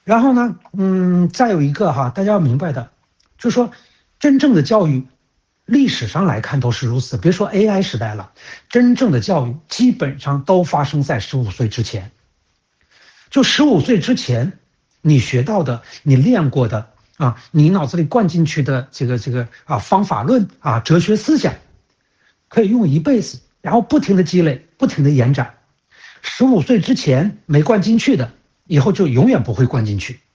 然后呢，再有一个哈，大家要明白的，就是说，真正的教育，历史上来看都是如此。别说 AI 时代了，真正的教育基本上都发生在15岁之前。就15岁之前，你学到的、你练过的啊，你脑子里灌进去的这个方法论啊、哲学思想，可以用一辈子，然后不停的积累、不停的延展。15岁之前没灌进去的，以后就永远不会灌进去。